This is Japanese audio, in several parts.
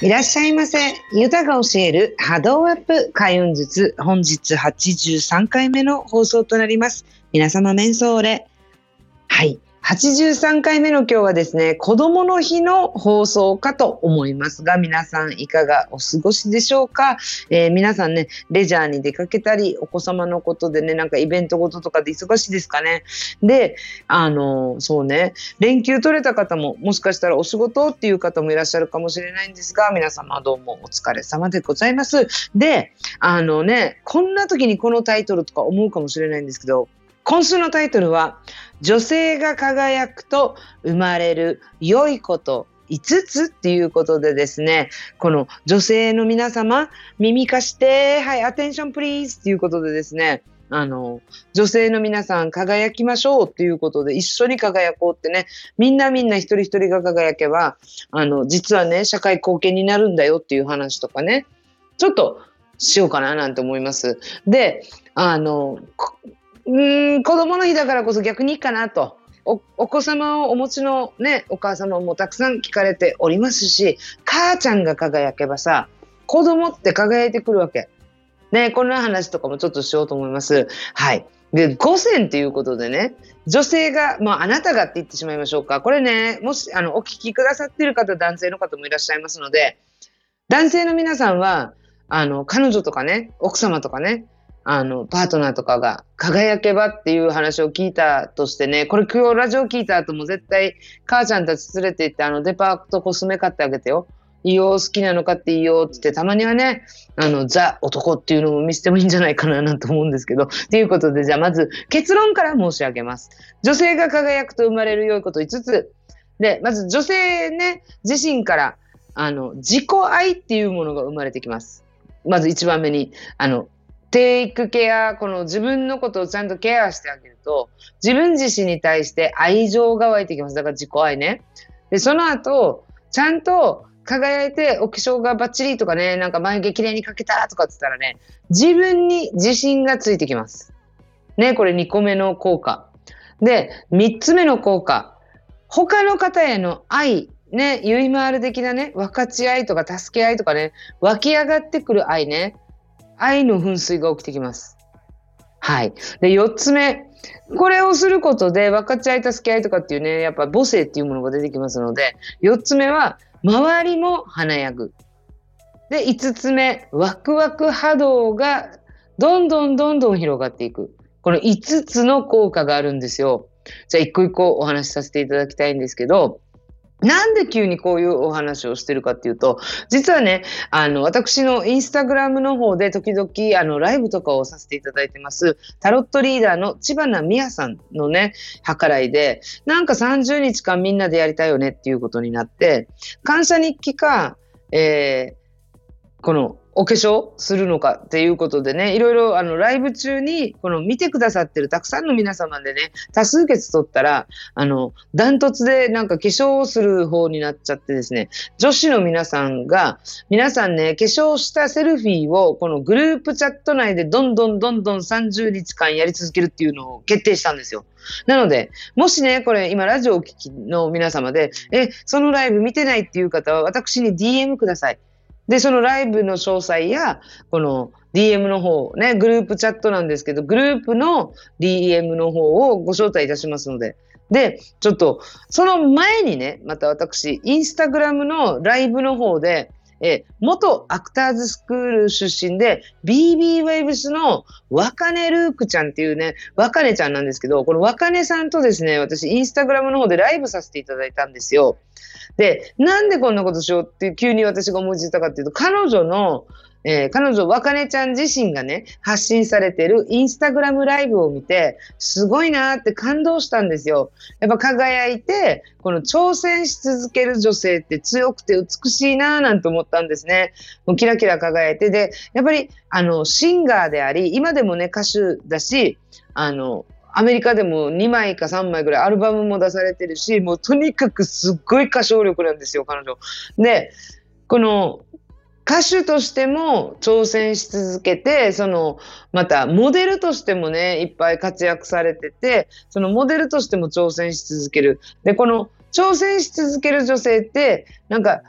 いらっしゃいませ。ユタが教える波動アップ開運術、本日83回目の放送となります。皆様メンソーレ。はい。83回目の今日はですね、子供の日の放送かと思いますが、皆さんいかがお過ごしでしょうか。皆さんね、レジャーに出かけたり、お子様のことでね、なんかイベントごととかで忙しいですかね。で、そうね、連休取れた方も、もしかしたらお仕事っていう方もいらっしゃるかもしれないんですが、皆様どうもお疲れ様でございます。で、こんな時にこのタイトルとか思うかもしれないんですけど、今週のタイトルは、女性が輝くと生まれる良いこと5つっていうことでですね、この女性の皆様、耳貸して、はい、アテンションプリーズっていうことでですね、女性の皆さん輝きましょうっていうことで一緒に輝こうってね、みんな一人一人が輝けば、実はね、社会貢献になるんだよっていう話とかね、ちょっとしようかななんて思います。で、子供の日だからこそ逆にいいかなと。お子様をお持ちのね、お母様もたくさん聞かれておりますし、母ちゃんが輝けばさ、子供って輝いてくるわけ。ね、こんな話とかもちょっとしようと思います。はい。で、5選っていうことでね、女性が、あなたがって言ってしまいましょうか。これね、もし、お聞きくださっている方、男性の方もいらっしゃいますので、男性の皆さんは、彼女とかね、奥様とかね、パートナーとかが輝けばっていう話を聞いたとしてね、これ今日ラジオ聞いた後も絶対母ちゃんたち連れて行ってデパートコスメ買ってあげてよ。いいよ、好きなの買っていいよって言って、たまにはね、ザ男っていうのも見せてもいいんじゃないかななんて思うんですけど、ということで、じゃあまず結論から申し上げます。女性が輝くと生まれる良いこと5つ。で、まず女性ね、自身から、自己愛っていうものが生まれてきます。まず一番目に、テイクケア、この自分のことをちゃんとケアしてあげると、自分自身に対して愛情が湧いてきます。だから自己愛ね。で、その後、ちゃんと輝いてお化粧がバッチリとかね、なんか眉毛きれいに描けたとかって言ったらね、自分に自信がついてきます。ね、これ2個目の効果。で、3つ目の効果。他の方への愛。ね、ゆいまーる的なね、分かち合いとか助け合いとかね、湧き上がってくる愛ね。愛の噴水が起きてきます。はい。で、4つ目。これをすることで、分かち合い、助け合いとかっていうね、やっぱ母性っていうものが出てきますので、4つ目は、周りも華やぐ。で、5つ目、ワクワク波動がどんどん広がっていく。この5つの効果があるんですよ。じゃあ、一個一個お話しさせていただきたいんですけど、なんで急にこういうお話をしてるかっていうと、実はね、私のインスタグラムの方で時々、ライブとかをさせていただいてます、タロットリーダーの知花美也さんのね、計らいで、なんか30日間みんなでやりたいよねっていうことになって、感謝日記か、このお化粧するのかっていうことでね、いろいろライブ中にこの見てくださってるたくさんの皆様でね、多数決取ったらダントツでなんか化粧をする方になっちゃってですね、女子の皆さんね、化粧したセルフィーをこのグループチャット内でどんどん30日間やり続けるっていうのを決定したんですよ。なので、もしね、これ今ラジオをお聞きの皆様で、そのライブ見てないっていう方は私に DM ください。で、そのライブの詳細や、この DM の方、ね、グループチャットなんですけど、グループの DM の方をご招待いたしますので。で、ちょっと、その前にね、また私、インスタグラムのライブの方で、元アクターズスクール出身で、BB ウェイブスの若音ルークちゃんっていうね、若音ちゃんなんですけど、この若音さんとですね、私、インスタグラムの方でライブさせていただいたんですよ。で、なんでこんなことしようって急に私が思いついたかっていうと、彼女、若音ちゃん自身がね、発信されてるインスタグラムライブを見て、すごいなーって感動したんですよ。やっぱ輝いて、この挑戦し続ける女性って強くて美しいなーなんて思ったんですね。もうキラキラ輝いて、で、やっぱり、シンガーであり、今でもね、歌手だし、アメリカでも2枚か3枚ぐらいアルバムも出されてるし、もうとにかくすっごい歌唱力なんですよ、彼女。で、この歌手としても挑戦し続けて、またモデルとしてもね、いっぱい活躍されてて、そのモデルとしても挑戦し続ける。で、この挑戦し続ける女性って、なんか、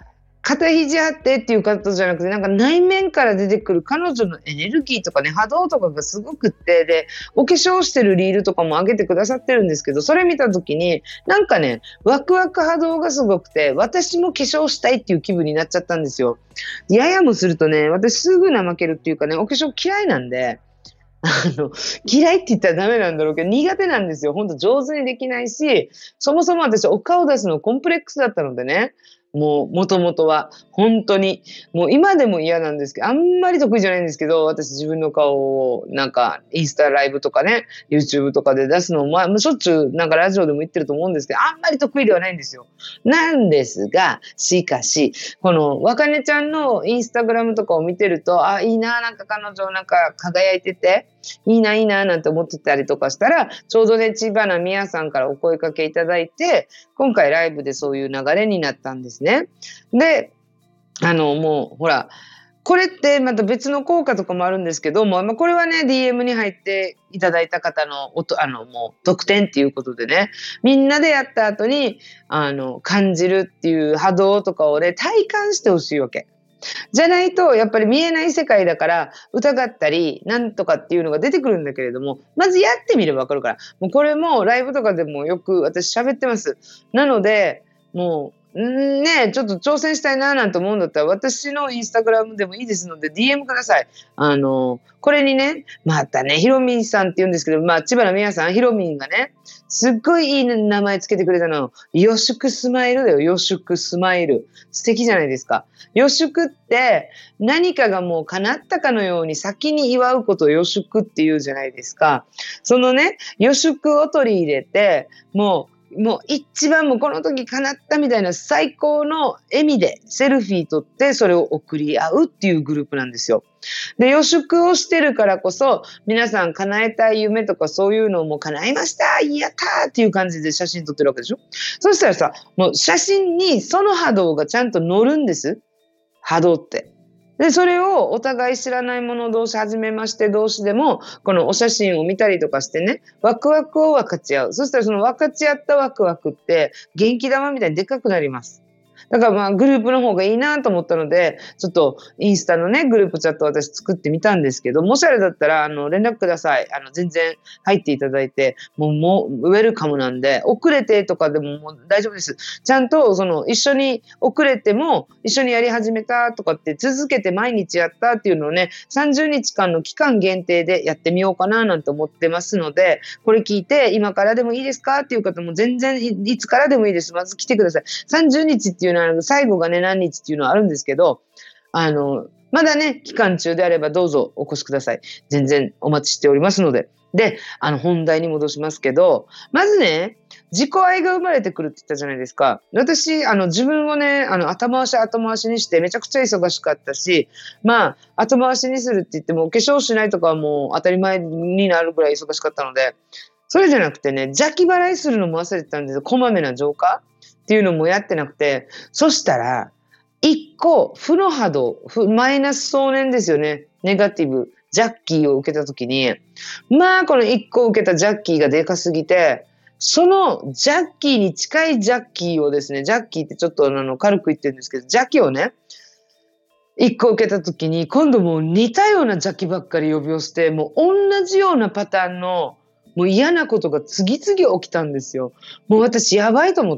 肩肘張ってっていうことじゃなくて、なんか内面から出てくる彼女のエネルギーとかね、波動とかがすごくって、で、お化粧してるリールとかも上げてくださってるんですけど、それ見たときに、なんかね、ワクワク波動がすごくて、私も化粧したいっていう気分になっちゃったんですよ。ややもするとね、私すぐ怠けるっていうかね、お化粧嫌いなんで、あの、嫌いって言ったらダメなんだろうけど、苦手なんですよ。ほんと上手にできないし、そもそも私お顔出すのコンプレックスだったのでね、もう元々は、本当に、もう今でも嫌なんですけど、あんまり得意じゃないんですけど、私自分の顔をなんかインスタライブとかね、YouTube とかで出すのも、しょっちゅうなんかラジオでも言ってると思うんですけど、あんまり得意ではないんですよ。なんですが、しかし、この若音ちゃんのインスタグラムとかを見てると、あ、いいな、なんか彼女なんか輝いてて、いいな、いいな、なんて思ってたりとかしたら、ちょうどね、千葉なみやさんからお声かけいただいて、今回ライブでそういう流れになったんですね。で、もう、ほら、これってまた別の効果とかもあるんですけども、これはね、DM に入っていただいた方のもう特典っていうことでね、みんなでやった後に、感じるっていう波動とかをね、体感してほしいわけ。じゃないと、やっぱり見えない世界だから、疑ったり、なんとかっていうのが出てくるんだけれども、まずやってみればわかるから。もうこれもライブとかでもよく私喋ってます。なので、もう、ね、ちょっと挑戦したいななんて思うんだったら、私のインスタグラムでもいいですので、DM ください。これにね、またね、ひろみんさんって言うんですけど、千葉のみやさん、ひろみんがね、すっごいいい名前つけてくれたの。予祝スマイルだよ、予祝スマイル。素敵じゃないですか。予祝って何かがもう叶ったかのように先に祝うことを予祝って言うじゃないですか。そのね、予祝を取り入れて、もう一番もうこの時叶ったみたいな最高の笑みでセルフィー撮ってそれを送り合うっていうグループなんですよ。で、予祝をしてるからこそ皆さん叶えたい夢とかそういうのをもう叶いましたやったーっていう感じで写真撮ってるわけでしょ。そしたらさ、もう写真にその波動がちゃんと乗るんです。波動って。で、それをお互い知らない者同士、初めまして同士でも、このお写真を見たりとかしてね、ワクワクを分かち合う。そしたらその分かち合ったワクワクって、元気玉みたいにでかくなります。だからグループの方がいいなと思ったので、ちょっとインスタのね、グループチャット私作ってみたんですけど、もしあれだったら、連絡ください。全然入っていただいて、もう、ウェルカムなんで、遅れてとかでももう大丈夫です。ちゃんと、一緒に遅れても、一緒にやり始めたとかって続けて毎日やったっていうのをね、30日間の期間限定でやってみようかななんて思ってますので、これ聞いて、今からでもいいですかっていう方も全然いつからでもいいです。まず来てください。30日っていうのは最後がね、何日っていうのはあるんですけど、まだね、期間中であればどうぞお越しください。全然お待ちしておりますので。で、本題に戻しますけど、まずね、自己愛が生まれてくるって言ったじゃないですか。私、自分をね、後回しにしてめちゃくちゃ忙しかったし、後回しにするって言っても、お化粧しないとかはもう当たり前になるぐらい忙しかったので、それじゃなくてね、邪気払いするのも忘れてたんですよ。こまめな浄化っていうのもやってなくて、そしたら、一個、負の波動、マイナス想念ですよね。ネガティブ、ジャッキーを受けたときに、この一個受けたジャッキーがでかすぎて、そのジャッキーに近いジャッキーをですね、ジャッキーってちょっと軽く言ってるんですけど、邪気をね、一個受けたときに、今度もう似たような邪気ばっかり呼び寄せて、もう同じようなパターンの、もう嫌なことが次々起きたんですよ。もう私やばいと思って。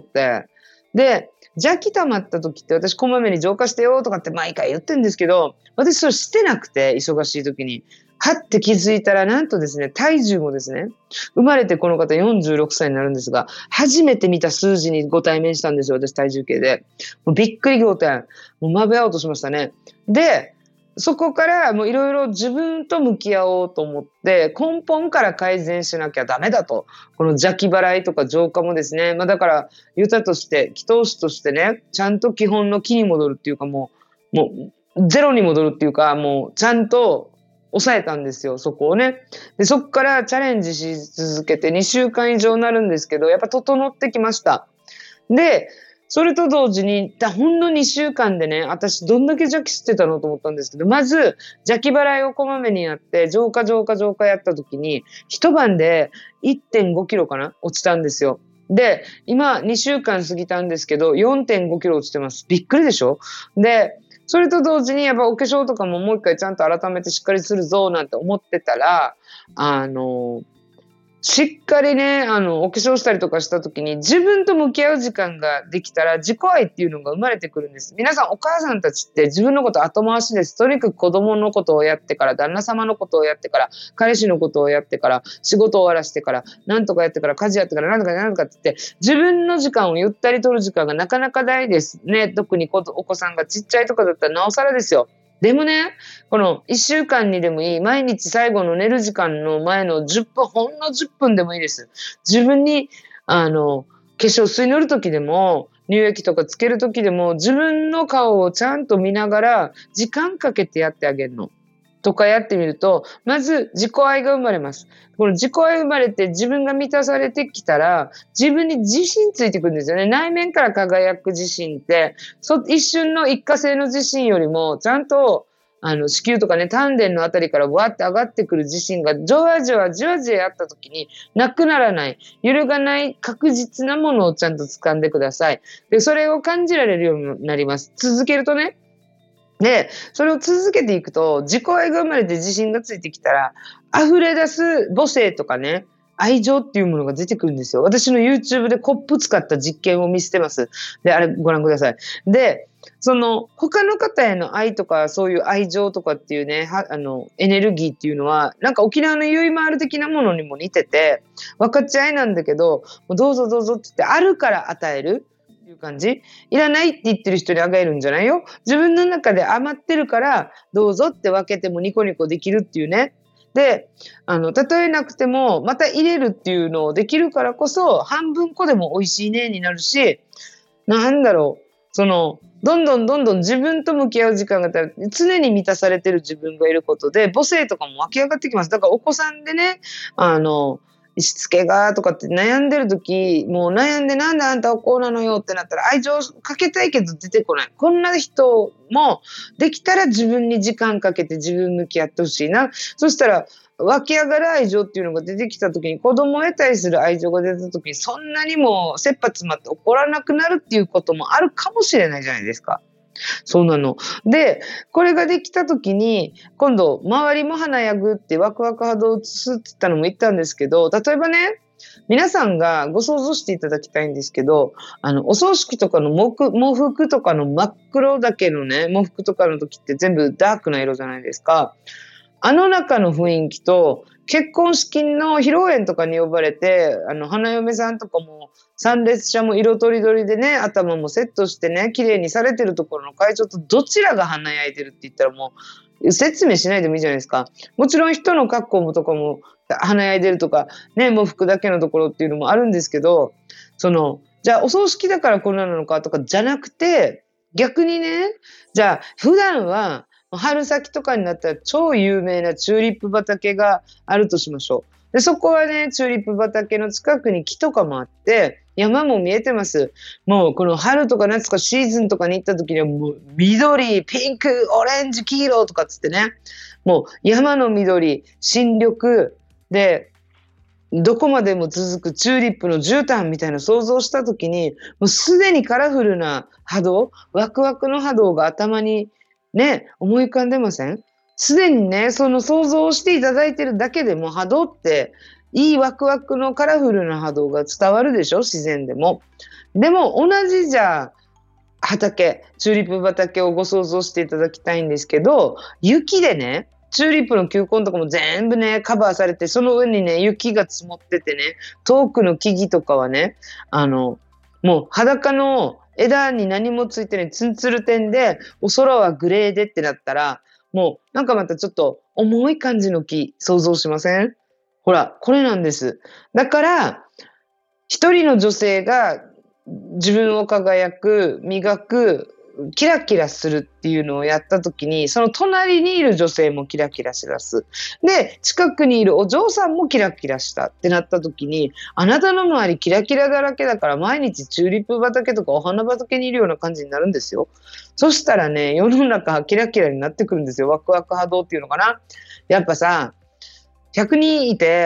で、邪気溜まった時って私こまめに浄化してよとかって毎回言ってるんですけど、私それしてなくて、忙しい時に。はって気づいたら、なんとですね、体重もですね、生まれてこの方46歳になるんですが、初めて見た数字にご対面したんですよ、私体重計で。もうびっくり仰天。もうまぶあおうとしましたね。で、そこからもういろいろ自分と向き合おうと思って根本から改善しなきゃダメだと。この邪気払いとか浄化もですね、だから歌として祈祷師としてね、ちゃんと基本の気に戻るっていうかもうゼロに戻るっていうか、もうちゃんと抑えたんですよ、そこをね。で、そこからチャレンジし続けて2週間以上になるんですけど、やっぱ整ってきました。で、それと同時に、ほんの2週間でね、私どんだけ邪気吸ってたのと思ったんですけど、まず邪気払いをこまめにやって、浄化やった時に、一晩で 1.5 キロかな落ちたんですよ。 で、今2週間過ぎたんですけど、4.5 キロ落ちてます。びっくりでしょ？で、それと同時にやっぱお化粧とかももう一回ちゃんと改めてしっかりするぞなんて思ってたら、しっかりね、お化粧したりとかした時に自分と向き合う時間ができたら自己愛っていうのが生まれてくるんです。皆さんお母さんたちって自分のこと後回しです。とにかく子供のことをやってから、旦那様のことをやってから、彼氏のことをやってから、仕事を終わらせてから、なんとかやってから、家事やってから、なんとかなんとかって言って、自分の時間をゆったり取る時間がなかなかないですね。特にお子さんがちっちゃいとかだったらなおさらですよ。でもね、この1週間にでもいい、毎日最後の寝る時間の前の10分、ほんの10分でもいいです。自分に、化粧水塗るときでも、乳液とかつけるときでも、自分の顔をちゃんと見ながら、時間かけてやってあげるの。とかやってみると、まず自己愛が生まれます。この自己愛生まれて自分が満たされてきたら、自分に自信ついてくるんですよね。内面から輝く自信って、一瞬の一過性の自信よりも、ちゃんと、子宮とかね、丹田のあたりからわーって上がってくる自信が、じわじわじわじわやった時に、なくならない、揺るがない確実なものをちゃんと掴んでください。で、それを感じられるようになります。続けるとね、で、それを続けていくと、自己愛が生まれて自信がついてきたら、溢れ出す母性とかね、愛情っていうものが出てくるんですよ。私の YouTube でコップ使った実験を見せてます。で、あれご覧ください。で、他の方への愛とか、そういう愛情とかっていうね、エネルギーっていうのは、なんか沖縄のゆいまーる的なものにも似てて、分かち合いなんだけど、どうぞどうぞって言って、あるから与える。いう感じ。いらないって言ってる人にあげるんじゃないよ。自分の中で余ってるからどうぞって分けてもニコニコできるっていうね。で、例えなくてもまた入れるっていうのをできるからこそ、半分個でも美味しいねになるし、なんだろう、どんどん自分と向き合う時間が常に満たされてる自分がいることで母性とかも湧き上がってきます。だからお子さんでね、しつけがとかって悩んでる時、もう悩んでなんであんたはこうなのよってなったら愛情かけたいけど出てこない。こんな人もできたら自分に時間かけて自分向き合ってほしいな。そしたら湧き上がる愛情っていうのが出てきた時に、子供へ対する愛情が出た時にそんなにも切羽詰まって怒らなくなるっていうこともあるかもしれないじゃないですか。そうなの。で、これができた時に、今度、周りも華やぐってワクワク波動を移すって言ったのも言ったんですけど、例えばね、皆さんがご想像していただきたいんですけど、お葬式とかの喪服とかの真っ黒だけのね、喪服とかの時って全部ダークな色じゃないですか。あの中の雰囲気と、結婚式の披露宴とかに呼ばれて、花嫁さんとかも、参列者も色とりどりでね、頭もセットしてね、綺麗にされてるところの会場とどちらが華やいでるって言ったらもう、説明しないでもいいじゃないですか。もちろん人の格好もとかも華やいでるとか、ね、喪服だけのところっていうのもあるんですけど、じゃあお葬式だからこんなのかとかじゃなくて、逆にね、じゃあ普段は、春先とかになったら超有名なチューリップ畑があるとしましょう。で、そこはね、チューリップ畑の近くに木とかもあって、山も見えてます。もうこの春とか夏とかシーズンとかに行った時にはもう緑、ピンク、オレンジ、黄色とかつってね、もう山の緑、新緑で、どこまでも続くチューリップの絨毯みたいな想像した時に、もうすでにカラフルな波動、ワクワクの波動が頭にね、思い浮かんでません？すでにね、その想像をしていただいてるだけでも波動っていいワクワクのカラフルな波動が伝わるでしょ、自然でも。でも同じじゃあ畑、チューリップ畑をご想像していただきたいんですけど、雪でね、チューリップの球根とかも全部ね、カバーされて、その上にね、雪が積もっててね、遠くの木々とかはね、もう裸の枝に何もついてないツンツル天で、お空はグレーでってなったら、もうなんかまたちょっと重い感じの木想像しません？ほら、これなんです。だから、一人の女性が自分を輝く、磨く、キラキラするっていうのをやったときに、その隣にいる女性もキラキラしだす。で、近くにいるお嬢さんもキラキラしたってなったときに、あなたの周りキラキラだらけだから毎日チューリップ畑とかお花畑にいるような感じになるんですよ。そしたらね、世の中キラキラになってくるんですよ。ワクワク波動っていうのかな。やっぱさ、100人いて、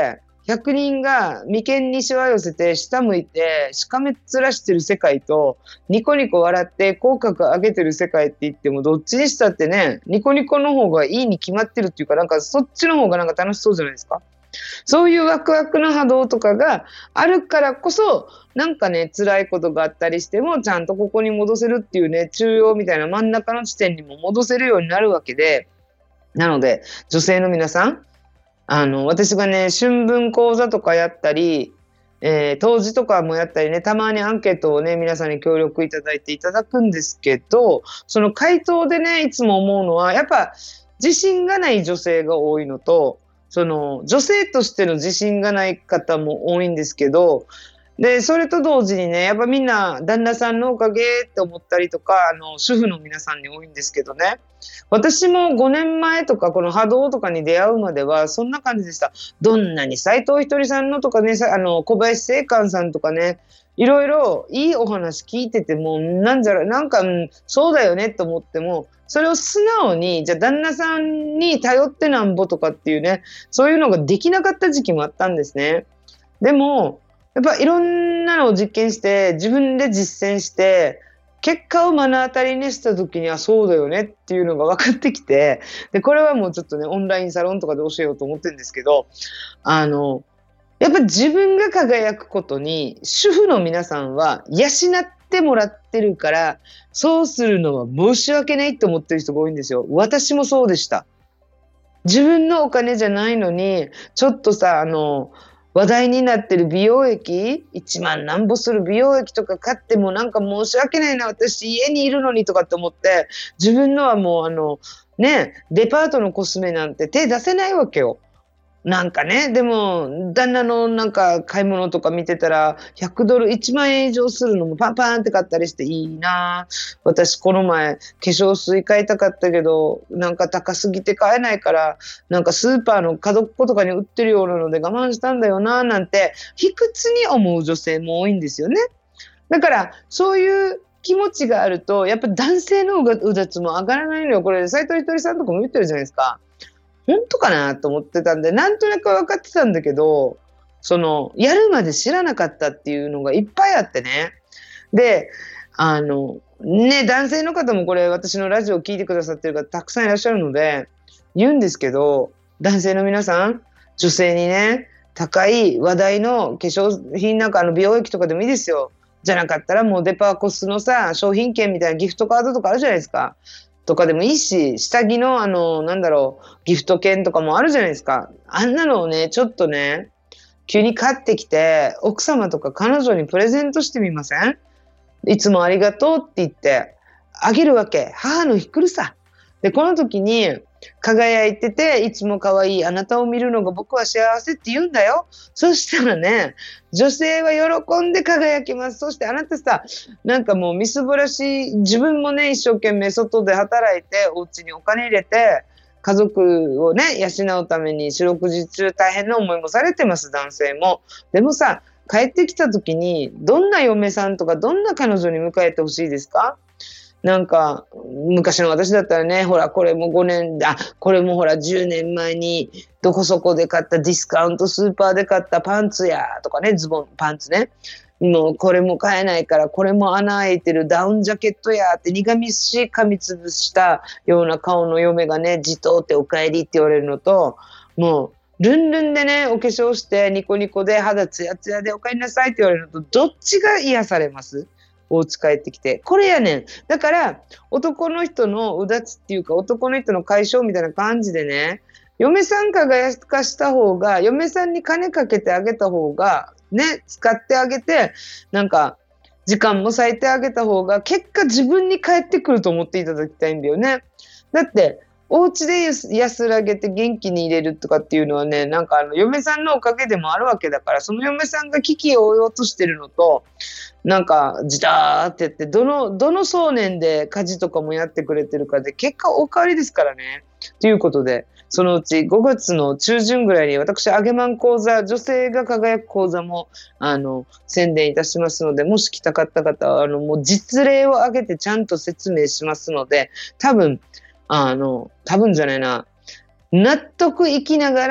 100人が眉間にしわ寄せて下向いてしかめっ面してる世界と、ニコニコ笑って口角上げてる世界って言っても、どっちにしたってね、ニコニコの方がいいに決まってるっていうか、なんかそっちの方がなんか楽しそうじゃないですか。そういうワクワクの波動とかがあるからこそ、なんかね、辛いことがあったりしてもちゃんとここに戻せるっていうね、中央みたいな真ん中の地点にも戻せるようになるわけで、なので女性の皆さん、私がね、春分講座とかやったり、当時とかもやったりね、たまにアンケートをね、皆さんに協力いただいていただくんですけど、その回答でね、いつも思うのは、やっぱ自信がない女性が多いのと、その女性としての自信がない方も多いんですけど、でそれと同時にね、やっぱみんな旦那さんのおかげって思ったりとか、主婦の皆さんに多いんですけどね、私も5年前とかこの波動とかに出会うまではそんな感じでした。どんなに斉藤ひとりさんのとかね、小林正観さんとかね、いろいろいいお話聞いてても、なんか、そうだよねと思っても、それを素直に、じゃあ旦那さんに頼ってなんぼとかっていうね、そういうのができなかった時期もあったんですね。でもやっぱいろんなのを実験して自分で実践して結果を目の当たりにした時にはそうだよねっていうのが分かってきて、でこれはもうちょっとね、オンラインサロンとかで教えようと思ってるんですけど、やっぱ自分が輝くことに主婦の皆さんは養ってもらってるから、そうするのは申し訳ないと思ってる人が多いんですよ。私もそうでした。自分のお金じゃないのにちょっとさ、話題になってる美容液、1万何ぼする美容液とか買ってもなんか申し訳ないな、私家にいるのにとかって思って、自分のはもうデパートのコスメなんて手出せないわけよ。なんかね、でも旦那のなんか買い物とか見てたら100ドル1万円以上するのもパンパンって買ったりして、いいな、私この前化粧水買いたかったけどなんか高すぎて買えないから、なんかスーパーの角っことかに売ってるようなので我慢したんだよな、なんて卑屈に思う女性も多いんですよね。だからそういう気持ちがあるとやっぱ男性のうだつも上がらないのよ。これ斉藤ひとりさんとかも言ってるじゃないですか。本当かなと思ってたんで、なんとなく分かってたんだけど、やるまで知らなかったっていうのがいっぱいあってね。で、男性の方もこれ私のラジオを聞いてくださってる方たくさんいらっしゃるので言うんですけど、男性の皆さん、女性にね、高い話題の化粧品なんか美容液とかでもいいですよ。じゃなかったらもうデパコスのさ、商品券みたいなギフトカードとかあるじゃないですか。とかでもいいし、下着のギフト券とかもあるじゃないですか。あんなのをね、ちょっとね、急に買ってきて、奥様とか彼女にプレゼントしてみません？いつもありがとうって言って、あげるわけ。母の日来るさ。で、この時に、輝いてていつも可愛いあなたを見るのが僕は幸せって言うんだよ。そしたらね、女性は喜んで輝きます。そしてあなたさ、なんかもうみすぼらしい、自分もね一生懸命外で働いてお家にお金入れて家族をね養うために四六時中大変な思いもされてます、男性も。でもさ、帰ってきた時にどんな嫁さんとかどんな彼女に迎えてほしいですか？なんか昔の私だったらね、ほらこれもこれもほら10年前にどこそこで買ったディスカウントスーパーで買ったパンツやとかね、パンツね、もうこれも買えないからこれも穴開いてるダウンジャケットやって苦みし噛みつぶしたような顔の嫁がね、じとってお帰りって言われるのと、もうルンルンでねお化粧してニコニコで肌ツヤツヤでお帰りなさいって言われるのと、どっちが癒されます？お家帰ってきて。これやねん。だから男の人のうだつっていうか男の人の解消みたいな感じでね、嫁さん輝かした方が、嫁さんに金かけてあげた方がね、使ってあげてなんか時間も割いてあげた方が結果自分に返ってくると思っていただきたいんだよね。だってお家で安らげて元気に入れるとかっていうのはね、なんか嫁さんのおかげでもあるわけだから、その嫁さんが危機を追い落としてるのと、なんかじたーって言ってどの想念で家事とかもやってくれてるかで結果お変わりですからね。ということで、そのうち5月の中旬ぐらいに私あげまん講座、女性が輝く講座も宣伝いたしますので、もし来たかった方はもう実例を挙げてちゃんと説明しますので、多分じゃないな、納得いきながら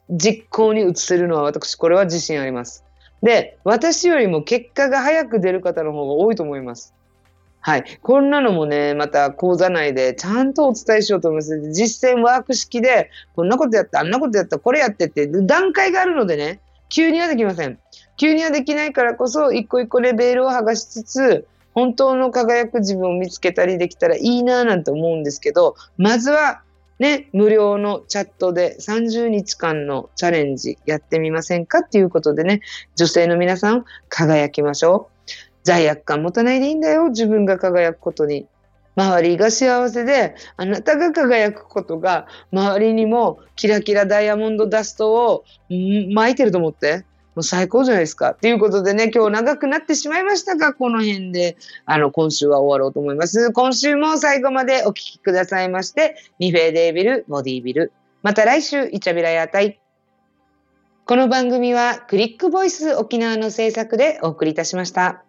実行に移せるのは私、これは自信あります。で、私よりも結果が早く出る方の方が多いと思います。はい。こんなのもね、また講座内でちゃんとお伝えしようと思います。実践ワーク式で、こんなことやった、あんなことやった、これやってって段階があるのでね、急にはできません。急にはできないからこそ、一個一個レベルを剥がしつつ、本当の輝く自分を見つけたりできたらいいなぁなんて思うんですけど、まずはね、無料のチャットで30日間のチャレンジやってみませんかっていうことでね、女性の皆さん輝きましょう。罪悪感持たないでいいんだよ、自分が輝くことに。周りが幸せで、あなたが輝くことが、周りにもキラキラダイヤモンドダストを巻いてると思って。もう最高じゃないですか。っていうことでね、今日長くなってしまいましたが、この辺で、今週は終わろうと思います。今週も最後までお聞きくださいまして、ミフェデービル、ボディービル。また来週、イチャビラヤータイ。この番組はクリックボイス沖縄の制作でお送りいたしました。